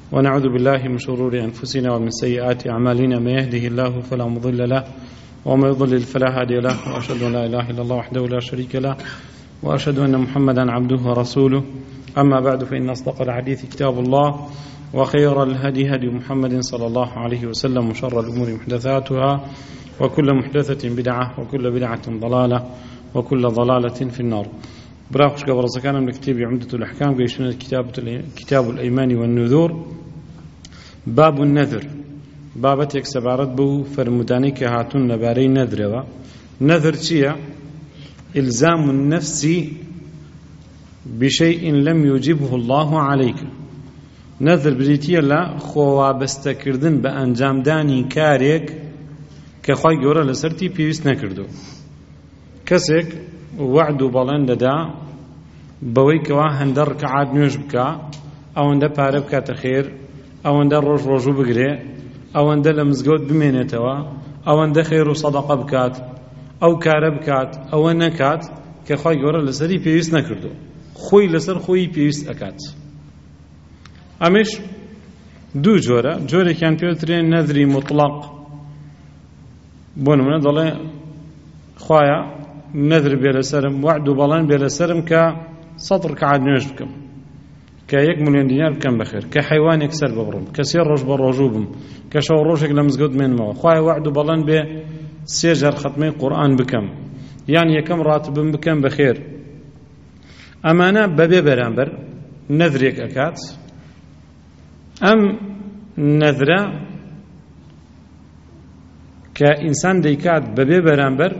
ونعوذ بالله من شرور أنفسنا ومن سيئات أعمالنا، من يهده الله فلا مضل له ومن يضلل فلا هادي له، وأشهد أن لا إله إلا الله وحده لا شريك له، وأشهد أن محمدا عبده ورسوله. أما بعد، فإن أصدق الحديث كتاب الله، وخير الهدي هدي محمد صلى الله عليه وسلم، وشر الأمور محدثاتها، وكل محدثة بدعة، وكل بدعة ضلالة، وكل ضلالة في النار. براخش قبل زكانا من كتاب عمدة الأحكام، قيشنا كتاب الأيمان والنذور. باب النذر، بابتك سبارت به فرمداني كهاتون نباري نذر. نذر شيء إلزام النفس بشيء لم يجبه الله عليك. نذر بريتيا لا خوا بستكردن بأنجام داني كاريك كخواي جورا لسرتي بيوس نكردو. كسك وعد بلند دا بويكوا هندر كعاد نوش بكا، أو هندر بارب كاتخير، أو هندر روج روجو بقري، أو هندر لمزقود بمينتوا، أو هندر خير وصدقة بكات، أو كارب كات، أو نكات كخواي جورا لسرتي بيوس نكردو. خوي لسر خوي بيوس أكات. أمش دو جورة كان بيوترين نذري مطلق بون من ضل خوايا نذر بلا سرم، وعد بلان بلا سرم، كسطر كعاد نوش بكم، كيك مليون دينار بكم بخير، كحيوان يكسر ببرم، كسير روج بروجوبم، كشو روجك لمزقود من ما خوايا وعد بلان بسيجر ختمي قرآن بكم، يعني يكم راتب بكم بخير. أمانة ببي برامبر نذريك أكات أم نذرة كإنسان ديكات ببي برامبر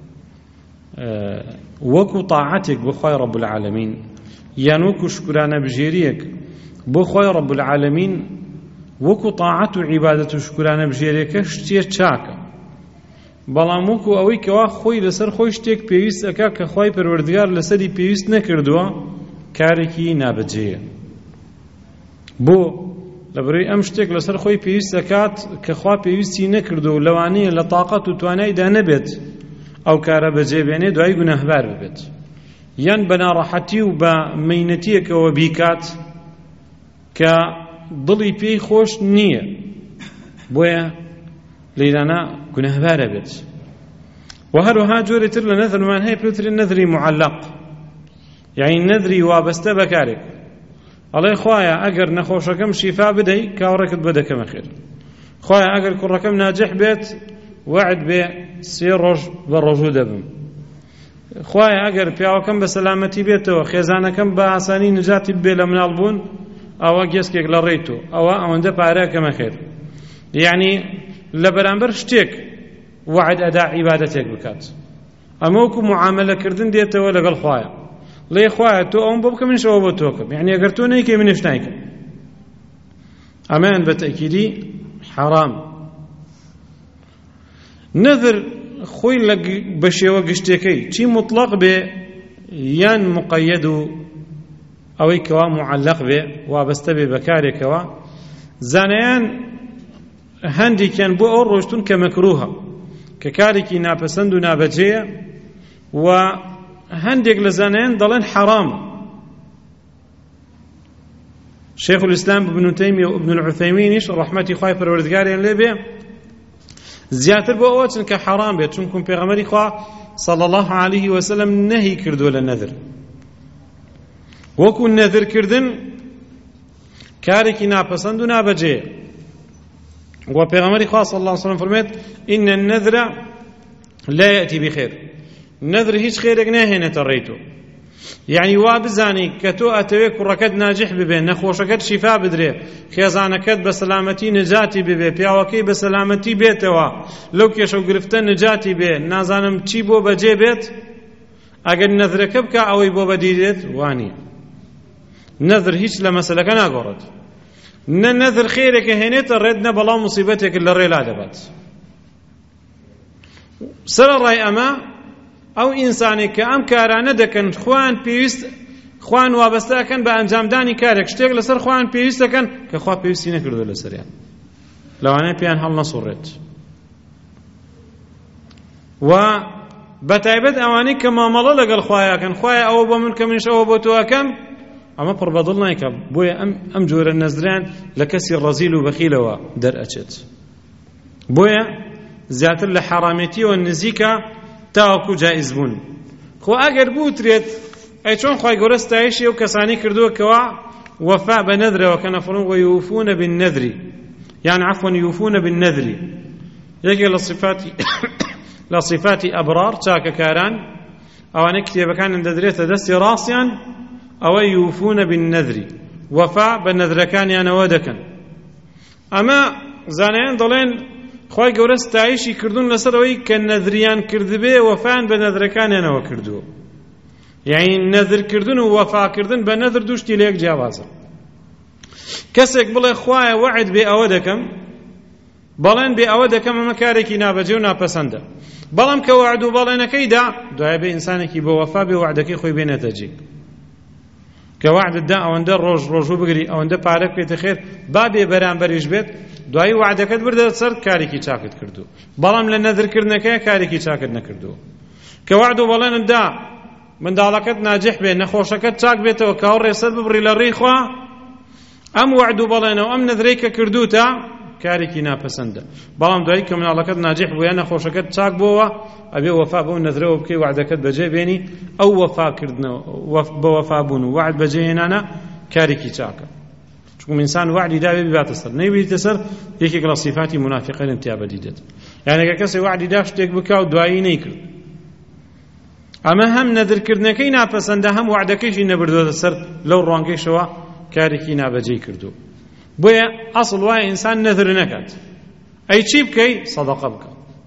وكو طاعتك بخوي رب العالمين، يعني وكو شكرانا بجيريك بخوي رب العالمين، وكو طاعت وعبادة شكرانا بجيريك شتير تشاكا بەڵام وەکو ئەوەی کەوا خۆی لەسەر خۆی شتێک پێویست ئەکا کە خوای پەروەردگار لەسەری پێویست نەکردووە، کارێکی نابەجێیە. بۆ لەبەرەوەی ئەم شتێک لەسەر خۆی پێویست ئەکات کە خوا پێویستی نەکردو و لەوانەیە لە تااقەت و توانایدا نەبێت ئەو کارە بەجێبێنێ، دوای گونەهبار ببێت، یان بە ناڕەحەتی و بە مەینەتیەکەوە بیکات کە دڵی پێی خۆش نییە، بۆیە ليلانا گونەهبارە بێت. وهروها جۆرێتر لە نەذرمان هەیە پێوترێت نەذری معەلەق، یعنی نەذری وابەستە بەکارێک. ئەڵێ خوایە ئەگەر نەخۆشەکەم شیفا بدەی کاوڕێکت بۆ دەکەمە خێر، خوایە ئەگەر کوڕەکەم ناجح بێت وعد بێ 3 ڕۆژ بە ڕۆژوو دەبم، خوایە ئەگەر پیاوەکەم بە سەلامەتی بێتەوە، خێزانەکەم بە ئاسانی نجاتی بێ لە مناڵ بوون، ئەوە گێسکێک لە ڕێیتۆ، ئەوەندە پارەکەمە خێر. یعنی لبرانبر شتێک وعد ئەدا عیبادەتێک بکات، ئەمە وەکو معاملەکردن دێتەوە لەگەڵ خوایە، لێ خوایە تۆ ئەوم بۆ بکە منیش ئەوە بۆ تۆکەم، یعنی ئەگەر تۆ نەیکەی منیش نایکەم. ئەمان بە تەئکیدی حەرام. نەذر خۆی بە شێوە گشتەکەی چی مطلق بێ یان مقەیەد و ئەوەی کەوا معەلەق بێ وابەستە بێ بەکارێکەوە، زانایان هەندێکیان بۆ ئەو ڕۆشتون کە مەکروهە، کە کارێکی ناپەسەند و نابەجێیە، و هەندێک لە زانایان دەڵێن حەرامە. شێخ الئیسلام ابن تەیمیە و ابن العوثەیمینیش ڕەحمەتی خوای پەروەردگاریان لێ بێ زیاتر بۆ ئەوە چن کە حەرام بێت، چونکە پێغەمبەری خوا صلی الله علیه وسلم نەهی کردووە لە نەذر. وەکو نەذرکردن کارێکی ناپەسەند و نابەجێیە، وبيغمر خاص صلى الله عليه وسلم فرميت إن النذر لا يأتي بخير. النذر هيج خيرك ناهينا تريتو، يعني وابزاني كتو أتويك وركد ناجح ببين نخوشكت شفاء بدري، خيزانكت بسلامتي نجاتي ببي، بياوكي بسلامتي بيتوا، لو كيشو قرفتن نجاتي بي، نازانم چي بو بجي بيت، اگر نذرك بكا اوي بو بديدت واني. نذر هيج لمسلك ناقورد، نذر خيرك هنيت ردنا بلا مصيبتك اللي ريلا دبت. سر الرأي أما أو إنساني كأم كارانة دكن خوان بيست خوان وابستا كان بأنجام داني كارك شتيك لسر خوان بيست كان كخوا بيستي نكردو لسر يعني لو أنا بيان هل نصرت. و بتعبد أواني كما ملا لقى الخوايا كان خوايا أو بملك من شو بتوكم ئەمە پڕ بەدڵ نایکە بۆیە ئەم جۆرە نەزریان لە کەسی ڕەزیل و بەخیلەوە دەرئەچێت بۆیە زیاتر لە حرامەتیەوە نزیکە تاوەکو جائز بوون خۆ ئەگەر بوترێت ئەی چۆن خوای گەورە ستایشی ئەو کەسانی کردووە کەوا وەفا بە نەدرەوە کە نەفڕون وەیوفونە بالنەذری یان عەفوەن یوفونە بالنەذری یەکێک لە صفاتی ئەبرار چاکەکاران ئەوانە کتێبەکانیان دەدرێتە دەستی ڕاستیان ئەوە یوفونە بالنەذری وەفا بە نەذرەکانیانەوە دەکەن ئەمە زانایان دەڵێن خوای گەورە ستایشی کردوون لەسەر ئەوەی کە نەذریان کردبێ وەفایان بە نەذرەکانیانەوە کردووە یعنی نەذرکردن و وەفاکردن بە نەذر دوو شتی لە یەک جیاوازە کەسێک بڵێ خوایە وەعد بێ ئەوە دەکەم بەڵێن بێ ئەوە دەکەم ئەمە کارێکی نابەجێ و ناپەسەندە بەڵام کە وعد و بەڵێنەکەیدا دوایە بێ ئینسانێکی بە وەفا بێ وعدەکەی خۆی بێنێتە جێ کە وعدتدا ئەوەندە ڕۆژوو بگری ئەوەندە پارە بکرێتە خێر با بێ بەرامبەریش بێت دوایی وعدەکەت بردە سەر کارێکی چاکت کردو بەڵام لە نەذرکردنەکەیە کارێکی چاکت نەکردووە کە وعد و بەڵێنتدا منداڵەکەت ناجح بێ نەخۆشەکەت چاک بێتەوە کە ڕێسەر ببڕی لە ڕێی خوا ئەم وعد و بەڵێنەوە ئەم نەذرەی کە کردوتە کارێکی ناپەسەندە بەڵام دوایی کە مناڵەکەت ناجح بوو یان نەخۆشەکەت چاک بووە ئەبێ وەفا بەو نەذرەوە بکەی وعدەکەت بەجێ بێنی ئەو وەفاکردنەوە بە وەفابوون و وعد بەجێهێنانە کارێکی چاکە چونکە ئینسان وعدی داوێ بباتە سەر نەیبێتە سەر یەکێک لە صفاتی منافقین تیا بەدیدێت یعنی کە کەسێک وعدی دا شتێک بکا و دوایی نەیکرد ئەمە هەم نەذرکردنەکەی ناپەسەندە هەم وعدەکەیشی نەبردووەتە سەر لەو ڕوانگەیشەوە کارێکی نابەجێی کردو بۆیە ئەسڵ وایە ئینسان نەذر نەکات ئەی چی بکەی سەدەقە بکە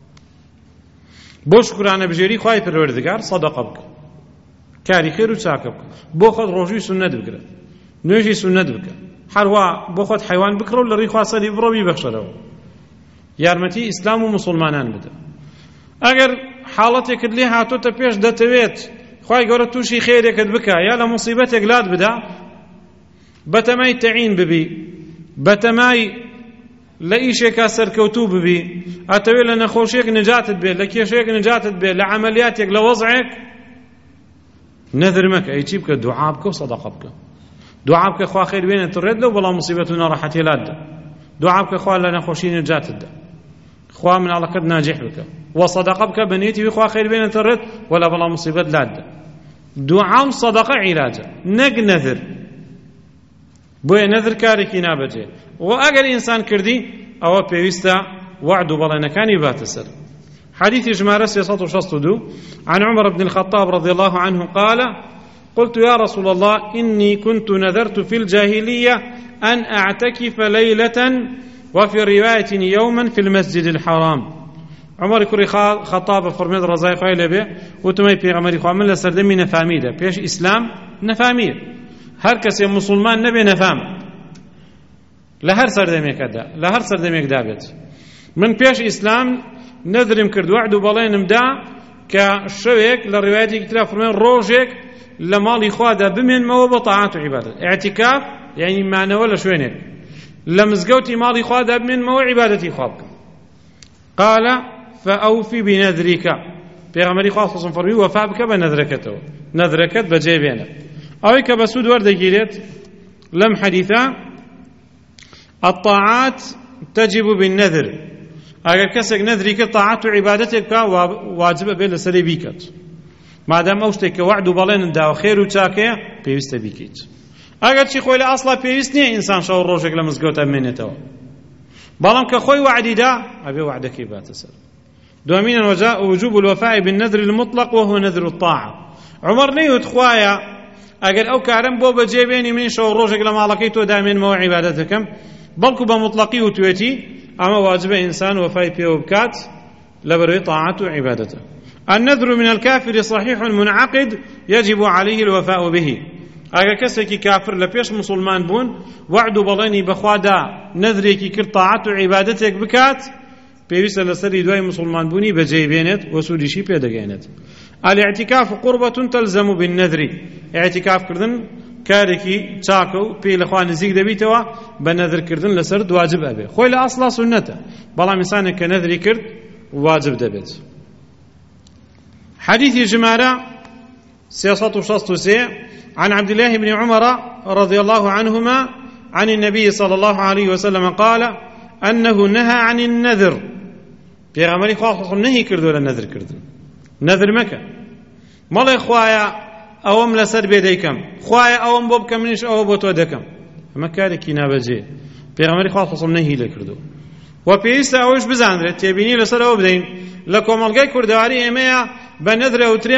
بۆ شکرانە بژێری خوای پەروەردگار سەدەقە بکە کاری خێر و چاکە بکە بۆ خۆت ڕۆژووی سوننەت بگرە نوێژی سوننەت بکە هەروە بۆ خۆت حیوان بکڕە و لە ڕێی خوا سەری بڕۆ بیبەخشەرەوە یارمەتی ئیسلام و مسلمانان بدە ئەگەر حاڵەتێکت لێ هاتۆتە پێش دەتەوێت خوای گەورە تووشی خێرێکت بکە یا لە موسیبەتێک لات بدا بەتەمای تەعین ببی بەتەمای لە ئیشێکا سەرکەوتوو ببی ئەتەوێت لە نەخۆشیێک نجاتت بێت لە کێشەیەک نجاتت بێت لە عەمەلیاتێک لە وەزعێک نەذر مەکە ئەی چی بکە دوعا بکە و سەدەقە بکە دوعا بکە خوا خێر بێنێتە ڕێت لەو بەڵام موسیبەت و نەڕەحەتیە لاتدا دوعا بکە خوا لە نەخۆشی نجاتتدا خوا مناڵەکەت ناجح بکە وصدقة بك بنيتي وخوا خير بين ترد ولا بلا مصيبة لاد دعاء صدقة علاجة نق نذر بويا نذر كاركي نابجي وأجل إنسان كردي أو بيستا وعد بلا نكاني باتسر حديث جمارة سياسات وشصدو عن عمر بن الخطاب رضي الله عنه قال قلت يا رسول الله إني كنت نذرت في الجاهلية أن أعتكف ليلة وفي رواية يوما في المسجد الحرام عمر كوري خطاب فرميد رضاي خويل به وتمي پیغمبري خو من لسردمي نفاميده پیش اسلام نفاميه هر کسی مسلمان نبي نفام لهر سردميك دا لهر سردميك دابت من پیش اسلام نذرم کرد وعد وبلينم دا كشويك للروايات كتير فرمين روجك لمالي خوا دا بمن ما بطاعات وعباده اعتكاف يعني معنى ولا شوينك لمزقوتي مالي خوا دا بمن ما عبادتي خوابك قال فأوفي بنذرك پیغمبری خواه خصوصا فرمی وفا بکە بە نەذرەکەتەوە نەذرەکەت بەجێ بێنە ئەوەی کە بە سوود وەردەگیرێت لەم حەدیثە الطاعات تجب بالنذر ئەگەر کەسێک نەذری کرد طاعات و عیبادەتێک بکە واجبە بێت لەسەرێ بیکات مادام ئەو شتێک کە وعد و بەڵێنتداوە خێر و چاکەیە پێویستە بیکەیت ئەگەر چی خۆی لە ئەسڵا پێویست نییە ئینسان شەو ڕۆژێک لە مزگەوت ئەمێنێتەوە بەڵام کە خۆی وعدی دا ئەبێ وعدەکەی باتە سەر دوامين وجوب الوفاء بالنذر المطلق وهو نذر الطاعة عمر نيوت خوايا أجل أو كارم بو بجيبيني من شو روجك لما لقيتو دائما مو عبادتكم بلكو بمطلقي وتويتي أما واجب إنسان وفاء بيه بكات لبروي طاعته وعبادته النذر من الكافر صحيح منعقد يجب عليه الوفاء به أجل كسكي كافر لبيش مسلمان بون وعد بلاني بخوادا نذريكي كر طاعته وعبادتك بكات پێویستە لەسەری دوای مسلمان بوونی بەجێ بێنێت و سوودیشی پێدەگەێنێت الاعتكاف قربة تلزم بالنذر اعتكافکردن کارێکی چاکە و پێی لەخوا نزیک دەبیتەوە بە نەذرکردن لەسەر واجب ئەبێ خۆی لە ئەسڵا سونەتە بەڵام ئینسانێک کە نەذری کرد واجب دەبێت حەدیثی ژمارە 363 عن عبد الله بن عمر رضي الله عنهما عن النبي صلى الله عليه وسلم قال أنه نهى عن النذر پیغمبری خواه نهی کردو لنذر کردن نذر مکە مەڵێ خوایە ئەوەم لەسەر بێ دەیکەم خوایە ئەوەم بۆ بکەم منیش ئەوە بۆ تۆ دەکەم ئەمە کارێکی نابەجێ پێغەمبەری خوا خۆسم نەهی لێ کردو و پێویستە ئەوەش بزانرێت تێبینی لەسەر ئەوە بدەین لە کۆمەڵگەی کوردەواری ئێمەیە بە نەذرە وترێ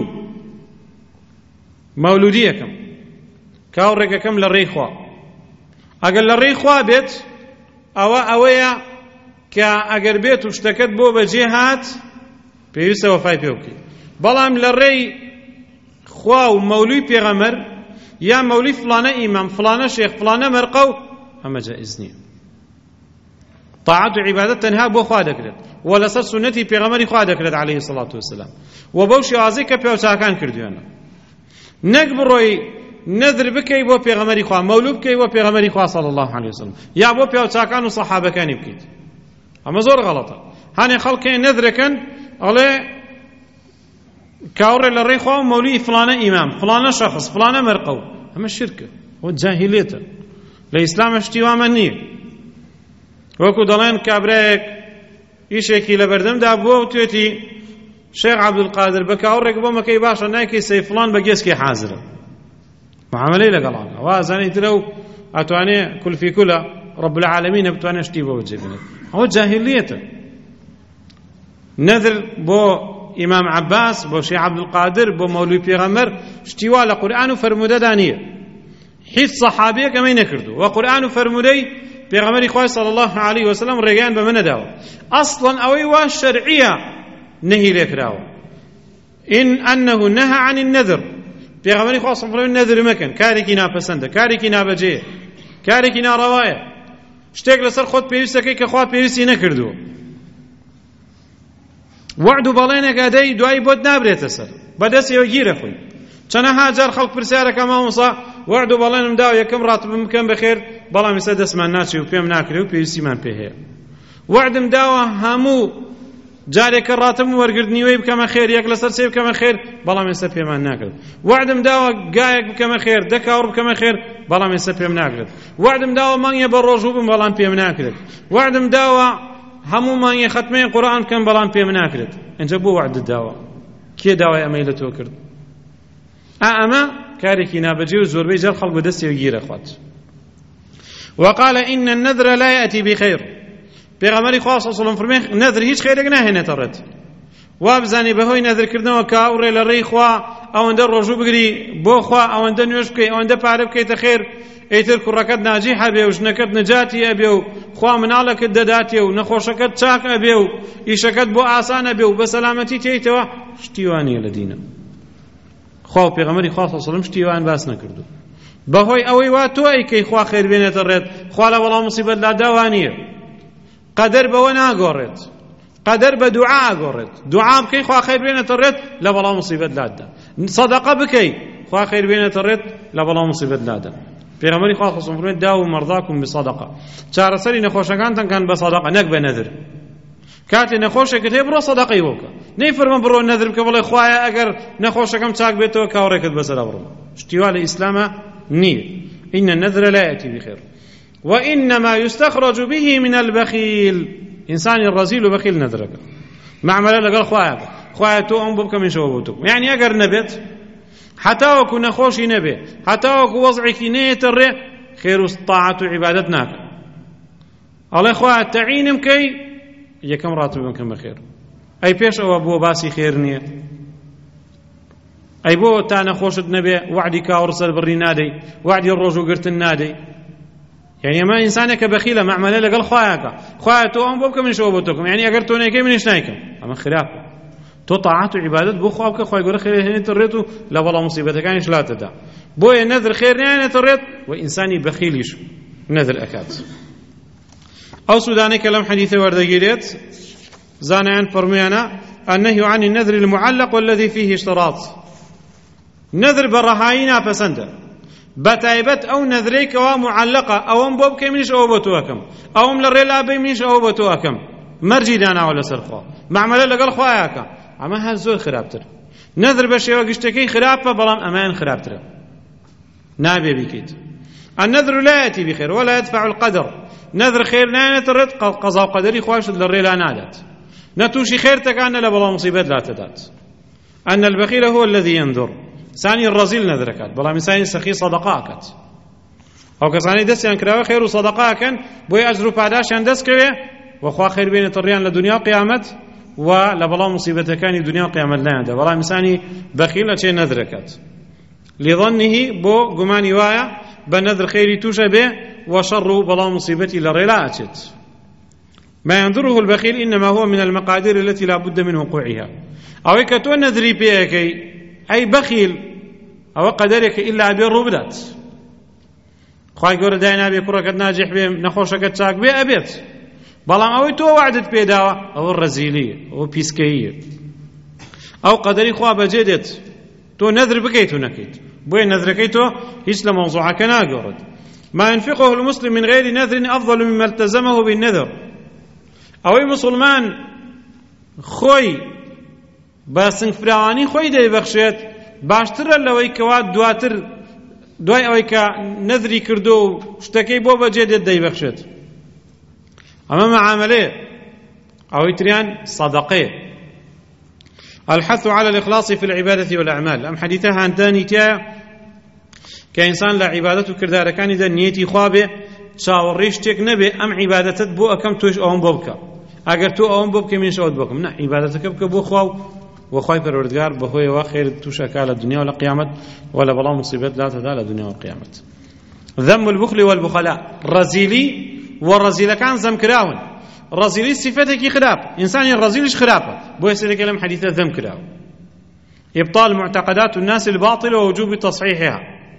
مەولودی یەکەم کاوڕێکەکەم لە ڕێی خوا ئەگەر لە ڕێی خوا بێت ئەوەیە کە ئەگەر بێت و شتەکەت بۆ بەجێ هات پێویستە وەفای پێ بکەیت بەڵام لە ڕێی خوا و مەولوی پێغەمبەر یا مەولی فلانە ئیمام فلانە شێخ فلانە مەرقە و ئەمە جائز نییە طاعات و عیبادەت تەنها بۆ خوا دەکرێت و لەسەر سونەتی پێغەمبەری خوا دەکرێت عەلەیهی سەڵات وەسەلام و بەو شێوازەی کە پێوچاکان کردوێنە نەک بڕۆی نەذر بکەی بۆ پێغەمبەری خوا مەولوو بکەی بۆ پێغەمبەری خوا صلی الله علیه وسلم یا بۆ پێوچاکان و سەحابەکانی بکەیت ئەمە زۆر غەڵەتە هەنێ خەڵکێ نەذرەکەن ئەڵێ کاوڕێ لە ڕێی خوا و مەولی فلانە ئیمام فلانە شەخص فلانە مەرقە و ئەمە شرکە و جاهیلێتە لە ئیسلامە شتی وامە نییە وەکو دەڵێن کابرایەک ئیشێکی لە بەردەمدا بووە و توێتی شێخ عەبدولقادر بە کاوڕێک بۆ مەکەی باشە نایکەی سەی فلان بە گێسکی حازرە معاملەی لەگەڵانە وازانیترە و ئەتوانێ کولفی کولە رب العالمین بتوانێ شتی بۆ بجێبێنێت ئەوە جاهیلیەتە نەذر بۆ ئیمام عەباس بۆ شێخ عەبدولقادر بۆ مەولوی پێغەمبەر شتی وا لە قورئان و فەرمودەدا نییە هیچ سەحابیەک ئەمەی نەکردو و قورئان و فەرمودەی پێغەمبەری خوا صلی الله علیه وسلم ڕێگەیان بەمە نەداوە ئەسڵەن ئەوەی وا شەرعیە نەهی لێکراوە إن أنه نهى عن النذر پێغەمبەری خوا صلی الله علیه وسلم نەذر مەکەن کارێکی ناپەسەندە کارێکی نابەجێیە کارێکی ناڕەوایە شتێک لەسەر خۆت پێویستەکەی کە خوا پێویستی نەکردووە وعد و بەڵێنێک ئەدەی دوایی بۆت نابرێتە سەر بەدەستیەوە گیرە خۆی چەندەها جار خەڵک پرسیارەکە مامۆستا وعد و بەڵێنم داوە یەکەم ڕاتبم بکەم بەخێر بەڵام ئێستا دەستمان ناچێ و پێم ناکرێ و پێویستیمان پێ هەیە وعدم داوە هەموو جارێکە ڕاتم وەرگرتنیوەی بکەمە خێر یەک لەسەر سێ بکەمە خێر بەڵام ئێستا پێمان ناکرێت وعدم داوە گایەک بکەمە خێر دەکاوڕ بکەمە خێر بەڵام ئێستا پێم ناکرێت وعدم داوە مانگێ بە ڕۆژوو بم بەڵام پێم ناکرێت وعدم داوە هەموو مانگێ ختمەی قورئان بکەم بەڵام پێم ناکرێت ئەنجە بۆ وعدت داوە کێ داوای ئەمەی لە تۆ کرد ئەمە کارێکی نابەجێ و زۆربەی جار خەڵک بەدەستیەوە گیرە خوات وقال إن النذر لا يأتي بخير پێغەمبەری خوا صلی الله علیه و سلم فەرمێ نەذر هیچ خێرێک ناهێنێتە ڕێت وا بزانی بەهۆی نەذرکردنەوە کە ئەوڕێ لە ڕێی خوا ئەوەندە ڕۆژوو بگری بۆ خوا ئەوەندە نوێژ بکەی ئەوەندە پارە بکەیتە خێر ئیتر کوڕەکەت ناجیحە بێ و ژنەکەت نەجاتی ئەبێ و خوا مناڵەکەت دەداتێ و نەخۆشەکەت چاک ئەبێ و ئیشەکەت بۆ ئاسان ئەبێ و بە سەلامەتی تێیتەوە شتی وانیە لە دینە خوا و پێغەمبەری خوا صلی الله علیه و سلم شتی وان باس نەکردو بەهۆی ئەوەی وا تۆ ئەیکەی خوا خێر بێنێتە ڕێت خوا لە وەڵام موسیبەت لا داوانیە قەدەر بەوە ناگۆڕێت قەدەر بە دوعا ئاگۆڕێت دوعا بکەی خوا خێر بێنێتە ڕێت لە بەڵام موسیبەت لادا سەدەقە بکەی خوا خێر بێنێتە ڕێت لە بەڵام موسیبەت لادا پێغەمبەری خوا صلی الله علیه و سلم فەرمێت داو مەرضاکم بصەدەقە چارەسەری نەخۆشەکانتان کەن بە سەدەقە نەک بە نەذر کاتێ نەخۆشێکت هەیە بڕۆ سەدەقەی بۆ بکە نەیفەرمە بڕۆ نەذر بکە بڵێ خوایە ئەگەر نەخۆشەکەم چاک بێتەوە کاوڕێکت بەسەرا بڕۆ شتیوا لە ئیسلامە نییە إن النذر لا يأتي بخير وإنما يستخرج به من البخيل إنسان الرزيل وبخيل نذرك معمل لقال خوايا تو أم بك من شوبتك يعني أجر نبت حتى وكنا خوشي نبي حتى وكو وضعك نية الري خير الطاعة عبادتنا الله خوايا تعينم كي يكم راتب كم خير أي بيش أو أبو باسي خير نية أي بو تانا خوشت نبي وعدي كاورسل بري نادي وعدي الرجو قرت النادي يعني ما إنسانك بخيلة معملة لقال خوايا تو أم بوبك من شوبتكم يعني أقر تو نيكي من إشنايكم أما خلاف تو طاعات وعبادات بو خوابك خوايا يقول خير هني تريتو لا والله مصيبتك يعني لا تدا بو النذر خير يعني تريت وإنساني بخيليش نذر أكاد أو سوداني كلام حديث وردقيريت زانعان فرميانا النهي عن النذر المعلق والذي فيه اشتراط نذر برهاينا فسنده بتايبت او نذريك ومعلقه او ام بوب كمنش او بتوكم او ام لريلا بيمنش او بتوكم مرجي دانا ولا سرخوا معمل لقال خواياك اما هزول خرابتر نەذر بە شێوە گشتەکەی خراپە بەڵام ئەمان خراپترە نابێ بیکەیت النذر لا يأتي بخير ولا يدفع القدر نذر خير نانێتڕێت قەزا و قەدەری خواشت لە ڕێلا نادات نەتووشی خێرتەکان نە لە بەڵام مصیبەت لاتەدات أن البخيل هو الذي ينذر ثاني الرزيل نذركات بەڵام ئینسانی سەخی سەدەقاکات ئەو کەسانی دەستیان کراوە خێر و سەدەقاکەن بۆی ئەجر و پاداشیان دەستکەوێ وەخوا خێر بێنێتە ڕیان لە دنیا و قیامەت و لە بەڵام مصیبەتەکانی دنیا و قیامەت لایەندا بەڵام ئینسانی بەخیل ئەچێ نەذرەکات لظنه بۆ گومانی وایە بە نەذر خێری تووشە بێ وشر بەڵام مصیبەتی لە ڕێلا ئەچێت ما ينذره البخيل إنما هو من المقادير التي لا بد من وقوعها أو كتو نذري بيكي أي بخيل أو قدرك إلا بيرو بدات خواهي قول داينا بي كركت ناجح بي نخوشكت ساق بي أبيت بلام أو تو وعدت بيداوة أو الرزيلية أو بيسكية أو قدري خواه بجدت تو نذر بكيتو نكيت بوين نذر كيتو هيش لموضوعك ناقرد ما ينفقه المسلم من غير نذر أفضل مما التزمه بالنذر ئەوەی مسلمان خۆی بە سنگفراوانی خۆی دەیبەخشێت باشترە لەوەی کەوا دوای ئەوەی کە نەذری کردو و شتەکەی بۆ بەجێ دێت دەیبەخشێت ئەمە معاملەیە ئەوەی تریان سەدەقەیە الحث على الإخلاص في العبادة والأعمال أم حديثها هانداني تيا كإنسان لا عبادة كرداركاني دا نيتي خوابه چاوەڕێی شتێک نەبێ ئەم عیبادەتت بۆ ئەەکەم تۆش ئەوم بۆ بکە ئەگەر تۆ ئەوم بۆ بکە منیش ئەوت بکەم نە عیبادەتەکە بکە بۆ خوا و خوای پەروەردگار بەهۆیەوە خێرت تووشەکا لە دنیا و لە قیامەت و لە بەڵام مصیبەت لاتەدا لە دنیا و قیامەت ذم البخل والبخلاء ڕەزیلی و ڕەزیلەکان زەمکراون ڕەزیلی صفەتێکی خراپ ئینسانی ڕەزیلیش خراپە بۆیە سەرێکە لەم حەدیثە ذەم کراوە إبطال معتقدات الناس الباطلة ووجوب تصحيحها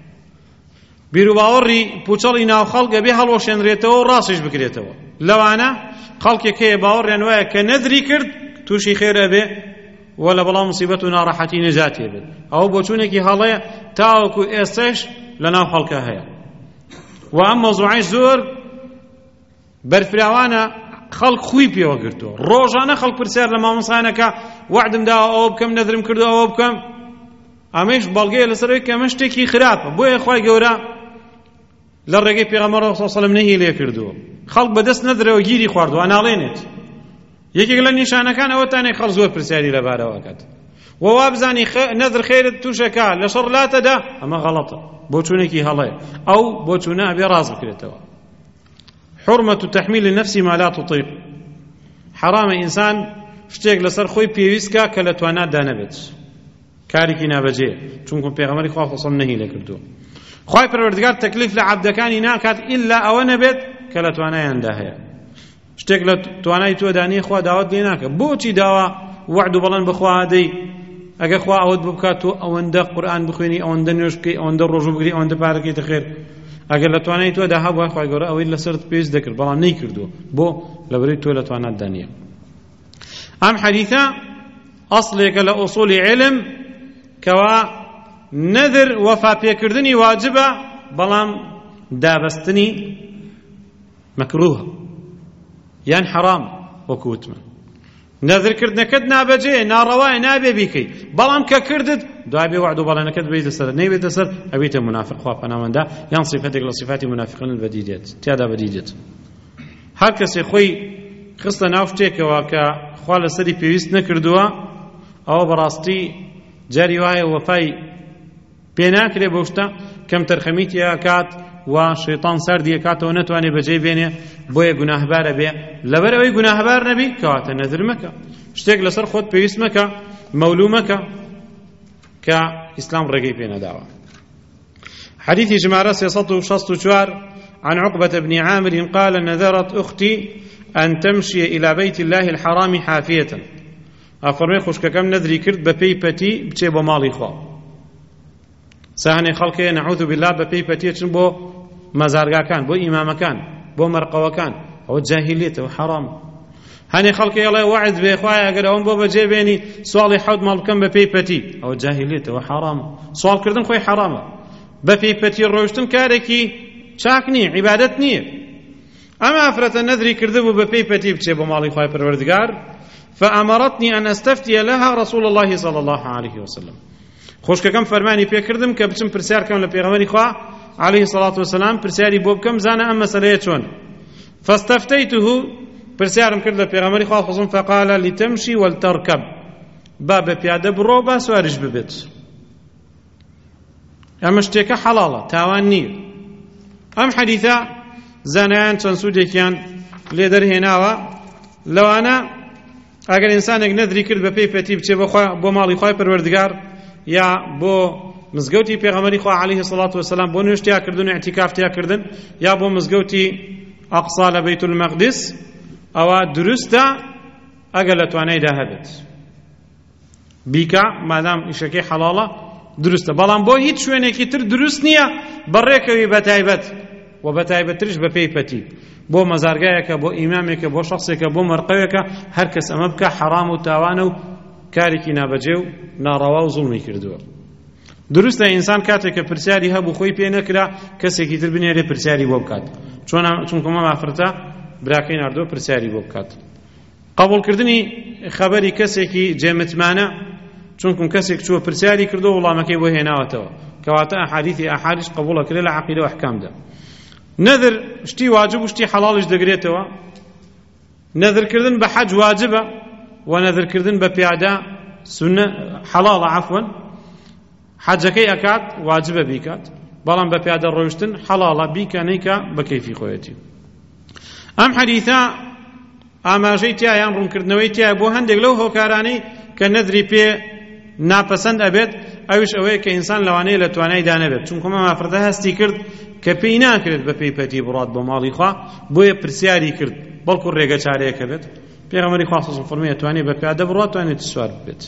بیرروباوەڕی پوچەڵی ناو خەڵکە بێ هەڵوەشێنرێتەوە و ڕاستیش بکرێتەوە لەوانە خەڵکێک هەیە باوەڕیان وایە کە نەذری کرد تووشی خێرە بێ و لە بەڵام مصیبەت و ناڕەحەتی نەجاتێ بێت ئەوە بۆچوونێکی هەڵەیە تاوەکو ئێستش لە ناو خەڵکە هەیە و ئەم مەوزوعەی زۆر بەرفراوانە خەڵک خوی پێوە گرتووە ڕۆژانە خەڵک پرسیار لە مامۆسایانەکە وعدم داوە ئەوە بکەم نەذرم کردو ئەوە بکەم ئەمەش بەڵگەیە لەسەرەوەی کە ئەمە شتێکی خراپە بۆیە خوای گەورە لە ڕێگەی پێغەمبەر صلی الله علیه و سلم نەهی لێ کردووە خەڵک بەدەست نەدرەوە گیری خواردووە ئەناڵێنێت یەکێک لە نیشانەکان ئەوەتانێ خەڵک زۆر پرسیاری لەبارەوەکات و وا بزانی نەذر خێرت تووشەکە لە شەڕ لاتەدا ئەمە غەڵەتە بۆچوونێکی هەڵەیە ئەو بۆچوونە ئەبێ ڕاز بکرێتەوە حرمة تحميل النفس ما لا تطيق حرام إنسان شتێک لەسەر خۆی پێویستکە کە لە توانادا نەبێت کارێکی نابەجێ چونکە پێغەمبەری خوا صلی الله علیه و سلم نەهی لێ کردووە خوای پەروەردگار تەکلیف لە عەبدەکانی ناکات ئیلا ئەوە نەبێت کە لە توانایاندا هەیە شتێک لە توانای تۆدا نییە خوا داوات لێ ناکە بۆچی داوا وعد و بەڵێن بخوا دەی ئەگەر خوا ئەوت بکات تۆ ئەوەندە قورئان بخوێنی ئەوەندە نوێژ بکەی ئەوەندە ڕۆژوو بگری ئەوەندە پارەکەیتە خێر ئەگەر لە توانای تۆدا هەبووە خوای گەورە ئەوەی لەسەرت پێویست دەکرد بەڵام نەیکردووە بۆ لەبەرەی تۆ لە تواناتدا نییە ئەم حەدیثە ئەسڵێکە لە ئوسوڵی عیلم کەوا نەذر وەفا پێکردنی واجبە بەڵام دابەستنی مەکروهە یان حەرام وەکو وتمە نەذرکردنەکەت نابەجێ ناڕەوایە نابێ بیکەی بەڵام کە کردت دوای بێ وعد و بەڵێنەکەت بێتە سەر نەیبێتە سەر ئەبێتە منافق خوا پەنامەندا یان صیفەتێک لە صیفاتی منافقین بەدی دێت تیادا بەدی دێت هەر کەسێ خۆی خستە ناو شتێکەوە کە خوا لەسەری پێویست نەکردووە ئەوە بەڕاستی جاری وایە وەفای پێ ناکرێ بەو شتە کەم تەرخەمیتی ئەکات و شەیطان سەردی ئەکاتەوە نەتوانێ بەجێ بێنێ بۆیە گوناهبارە بێ لەبەر ئەوەی گوناهبار نەبی کەواتە نەذر مەکە شتێک لەسەر خۆت پێویست مەکە مەولوو مەکە کە ئیسلام ڕێگەی پێ نەداوە حديث جمارة 364 عن عقبة بن عامر قال نذرت أختي أن تمشي إلى بيت الله الحرام حافية أفرمي خوشك كم نذري كرد ببي بتي بتي بمالي خوا سهني خلقي نعوذ بالله ببي بتي بو مزارقا كان بو إمام كان بو مرقوة كان أو جاهلية وحرام هني خلقي الله وعد بإخوائي أقول أون بو بجيبيني سؤالي حود مال كم ببي بتي أو جاهلية وحرام سؤال كردن خوي حرام ببي بتي روشتن كاركي شاكني عبادتني أما أفرت النذري كردبو ببي بتي بتي بمالي خواهي پروردگار فأمرتني أن أستفتي لها رسول الله صلى الله عليه وسلم خوشكەکەم فەرمانی پێکردم کە بچم پرسیارکەم لە پێغەمبەری خوا عليه الصلاة والسلام پرسیاری بۆ بکەم زانە ئەم مەسەلەیە چۆن فاستفتيته پرسیارم کرد لە پێغەمبەری خوا خۆزم فقال لتمشي ولتركب با بە پیادە بڕۆ با سواریش ببێت ئەمە شتێکە حەڵاڵە تاوان نییە ئەم حەدیثە زانایان چەند سوودێکیان لێ دەرهێناوە لەوانە ئەگەر ئینسانێک نەدری کرد بە پێی پەتی بچێ بۆ ماڵی خوای پەروەردگار یا بۆ مزگەوتی پێغەمبەری خوا عەلەیهی الصلاة والسلام بۆ نوێژتیاکردن و ئیعتیکافتیاکردن یا بۆ مزگەوتی ئەقسا لە بەیت المەقدس ئەوە دروستە ئەگەر لە توانایدا هەبێت بیکە مادام ئیشەکەی حەڵاڵە دروستە بەڵام بۆ هیچ شوێنێکی تر دروست نییە بەڕێکەوی بەتایبەت و بەتایبەتریش بە پێی پەتی بۆ مەزارگایەکە بۆ ئیمامێکە بۆ شەخصێکە بۆ مەرقەوێکە هەر کەس ئەمە بکە حەرام و تاوانە و کارێکی نابەجێ و ناڕەوا و زوڵمی کردووە دروستە ئینسان کاتێک کە پرسیاری هەبوو خۆی پێ نەکرا کەسێکی تر بنێرێ پرسیاری بۆ بکات چونکە مە مافرەتە براکەی ناردووە پرسیاری بۆ بکات قبولکردنی خەبەری کەسێکی جێمتمانە چونکە کەسێک چووە پرسیاری کردو وڵامەکەی بۆ هێناوەتەوە کەواتە ئەحادیثی ئەحادیث قبوڵەکرێ لە عەقیدە و ئەحکامدا نەذر شتی واجب و شتی حەڵاڵیش دەگرێتەوە نەذرکردن بە حەج واجبە و نەذرکردن بە پیادە سنە حەڵاڵە عەفوەن حەجەکەی ئەکات واجبە بیکات بەڵام بە پیادە ڕۆیشتن حەڵاڵە بیکە نەیکە بە کەیفی خۆیەتی ئەم حەدیثە ئاماژەی تیا یان ڕوونکردنەوەی تیا بۆ هەندێک لەو هۆکارانەی کە نەذری پێ ناپەسەند ئەبێت ئەویش ئەوەیە کە ئینسان لەوانەیە لە توانایدا نەبێت چونکە مافرەتە هەستی کرد کە پێی ناکرێت بە پێی پەتی بڕات بۆ ماڵی خوا بۆیە پرسیاری کرد بەڵکو ڕێگە چارەیەکە بێت پێغەمبەری خوا صلی الله علیه و سلم توانێت بە پیادە بڕات توانێت سوار بێت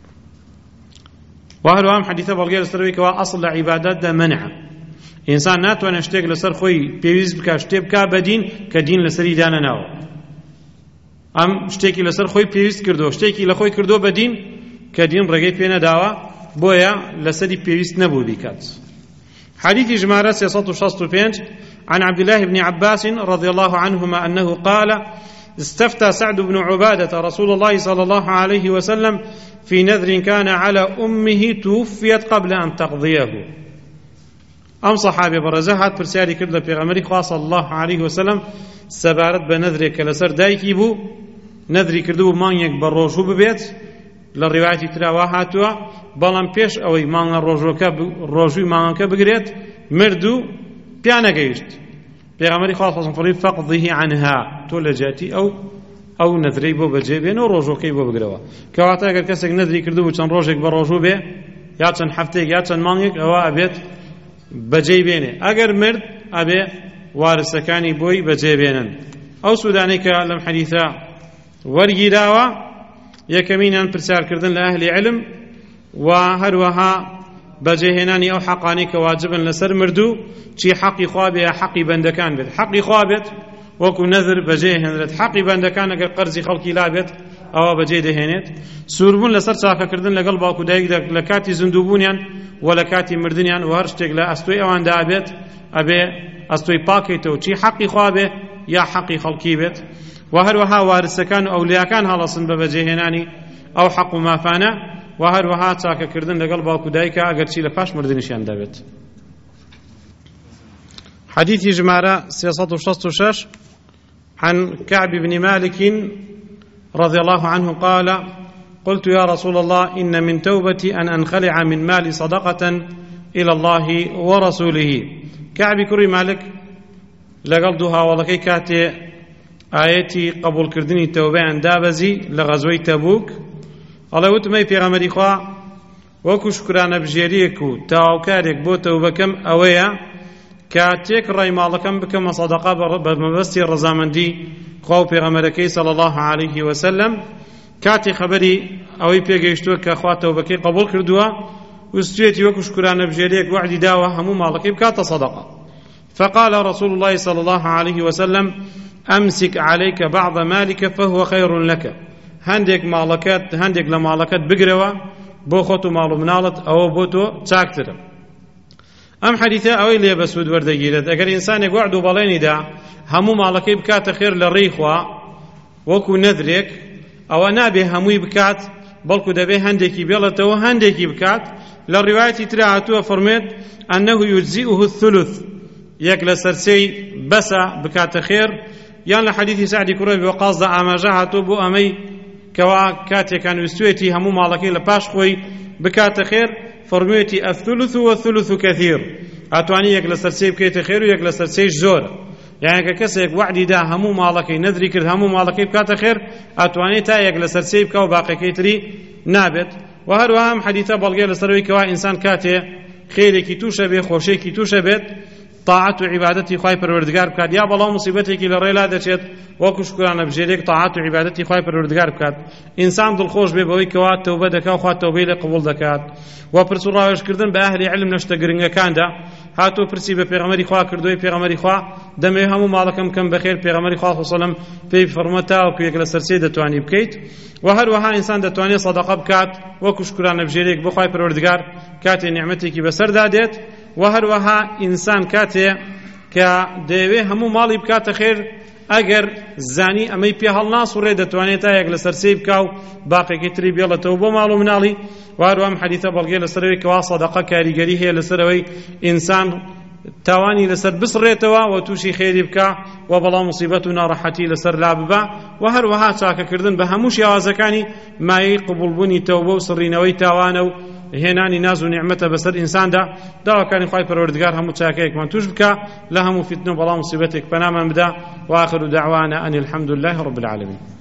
وهروە ئەم حەدیثە بەڵگەی لەسەرەوەی کەوا ئەسڵ لە عیبادەتدا مەنعە ئینسان ناتوانێت شتێک لەسەر خۆی پێویست بکات شتێ بکا بە دین کە دین لەسەری دانەناوە ئەم شتێکی لەسەر خۆی پێویست کردو شتێکی لە خۆی کردو بە دین کە دین ڕێگەی پێ نەداوە بۆیە لەسەری پێویست نەبوو بیکات حديث جمارة 365 عن عبد الله بن عباس رضي الله عنهما أنه قال استفتى سعد بن عبادة رسول الله صلى الله عليه وسلم في نذر كان على أمه توفيت قبل أن تقضيه أم صحابي برزهات برسالي كدل بيغمري صلى الله عليه وسلم سبارت بنذر كالسر دايكي بو نذري كردو مانيك بروجو ببيت للرواية تراواهاتوا بەڵام پێش ئەوەی مانگە ڕۆژووی مانگەکە بگرێت مردوو پیانە گەیشت پێغەمبەری خوا صلی الله علیه و سلم فقضیه عنها تۆ لە جاتی ئەو نەذرەی بۆ بەجێبێنە و ڕۆژۆکەی بۆ بگرەوە کەواتە ئەگەر کەسێک نەذری کردو چەند ڕۆژێک بە ڕۆژوو بێ یا چەند هەفتەیەک یا چەند مانگێک ئەوە ئەبێت بەجێی بێنێ ئەگەر مرد ئەبێ وارسەکانی بۆی بەجێبێنن ئەو سوودانەی کە لەم حەدیثە وەرگیراوە یەکەمینیان پرسیارکردن لە ئەهلی علم و هەروەها بەجێهێنانی ئەو حەقانی کە واجبن لەسەر مردوو چی حەقی خوا بێ یا حەقی بەندەکان بێت حەقی خوا بێت وەکو نەذر بەجێهێنرێت حەقی بەندەکان ئەگەر قەرزی خەڵکی لا بێت ئەوە بەجێ دەهێنێت سووربوون لەسەر چاکەکردن لەگەڵ باوکو دایکدا لە کاتی زیندووبوونیان و لە کاتی مردنیان و هەر شتێک لە ئەستۆی ئەواندا ئەبێت ئەبێ ئەستۆی پاکێتەوە چی حەقی خوا بێ یا حەقی خەڵکی بێت و هەروەها وارسەکان و ئەولیاکان هەڵەسن بە بەجێهێنانی ئەو حەق و مافانە و هەروەها چاکەکردن لەگەڵ باوکو دایکە ئەگەرچی لە پاش مردنیشیان دەبێت حديث جمارة 366 عن كعب بن مالك رضي الله عنه قال قلت يا رسول الله إن من توبتي أن أنخلع من مالي صدقة إلى الله ورسوله كعب كري مالك لقلدها ولكي كاتي آيتي قبول كردني توبة عن دابزي لغزوي تبوك الله وتمي في غمري خوا وكو شكرانا بجيريكو تاوكاريك بو توبكم أويا كاتيك راي مالكم بكم صدقة بمبستي الرزامندي خوا في غمركي صلى الله عليه وسلم كاتي خبري أوي بيجيشتو كأخوات توبكي قبول كردوا وستيتي وكو شكرانا بجيريك وعدي داوة همو مالكي بكات صدقة فقال رسول الله صلى الله عليه وسلم أمسك عليك بعض مالك فهو خير لك هندێک ماڵەکەت هەندێک لە ماڵەکەت بگرەوە بۆ خۆت و ماڵ و مناڵت ئەوە بۆ تۆ چاکترە ئەم حەدیثە ئەوەی لێ بە سوود وەردەگیرێت ئەگەر ئینسانێک وعد و بەڵێنیدا هەموو ماڵەکەی بکاتە خێر لە ڕێی خوا وەکو نەذرێک ئەوە نابێ هەمووی بکات بەڵکو دەبێ هەندێکی بێڵێتەوە هەندێکی بکات لە ڕیوایەتی ترا هاتووە فەرمێت ئەنەه یجزئه الثلث یەک لە سەرسێی بەسە بکاتە خێر یان لە حەدیثی سعدی کوڕی ئەبی وەقاصدا ئاماژە هاتووە بۆ ئەمەی کەوا کاتێکان ویستوێتی هەموو ماڵەکەی لە پاش خۆی بکاتە خێر فەرموویەتی الثلث والثلث كثير ئەتوانی یەک لە سەرسێی بکەیتە خێر و یەک لە سەرسێیش زۆر یعنی کە کەسێک وعدی دا هەموو ماڵەکەی نەدری کرد هەموو ماڵەکەی بکاتە خێر ئەتوانێت تا یەک لە سەرسێی بکە و باقیەکەی تری نابێت و هەروەها ئەم حەدیثە بەڵگەی لەسەرەوەی کەوا ئینسان کاتێ خێرێکی تووشە بێ خۆشێکی تووشە بێت طاعت و عیبادەتی خوای پەروەردگار بکات یا بەڵام مصیبەتێکی لە ڕێلا دەچێت وەکو شکرانە بژێرێک طاعت و عیبادەتی خوای پەروەردگار بکات ئینسان دڵخۆش بێ بەوەی کەوا تەوبە دەکات خوا تەوبەی لێ قبوڵ دەکات و پرس و ڕاوێژکردن بە ئەهلی علم لە شتە گرنگەکاندا هاتۆ پرسی بە پێغەمبەری خوا کردووی پێغەمبەری خوا دەمەوێت هەموو ماڵەکەم بکەم بەخێر پێغەمبەری خوا صلی الله علیه و سلم پێی فەرمووە تاوەکو یەک لە سەرسێ دەتوانی بکەیت و هەروەها ئینسان دەتوانێت سەدەقە بکات وەکو شکرانە بژێرێک بۆ خوای پەروەردگار کاتێ نیعمەتێکی بەسەردا دێت و هەروەها ئینسان کاتێ کە دەیەوێ هەموو ماڵی بکاتە خێر ئەگەر زانی ئەمەی پێ هەڵناسوڕێ دەتوانێت تا یەک لە سەرسێی بکا و باقیەکەی تری بێڵێتەوە بۆ ماڵ و مناڵی و هەروەها ئەم حەدیثە بەڵگەی لەسەرەوەی کەوا سەدەقە کاریگەری هەیە لەسەرەوەی ئینسان تاوانی لەسەر بسڕێتەوە و تووشی خێری بکە و بەڵام مصیبەت و ناڕەحەتی لەسەر لا ببە و هەروەها چاکەکردن بە هەموو شێوازەکانی مایەی قبوڵبوونی تەوبە و سڕینەوەی تاوانە و هێنانی ناز و نیعمەتە بەسەر ئینساندا داواکانی خوای پەروەردگار هەموو چاکەیەکمان توش بکە لە هەموو فتنە و بەڵام مصیبەتێک پەنامان بدە و آخر دعوانا أن الحمد لله رب العالمين.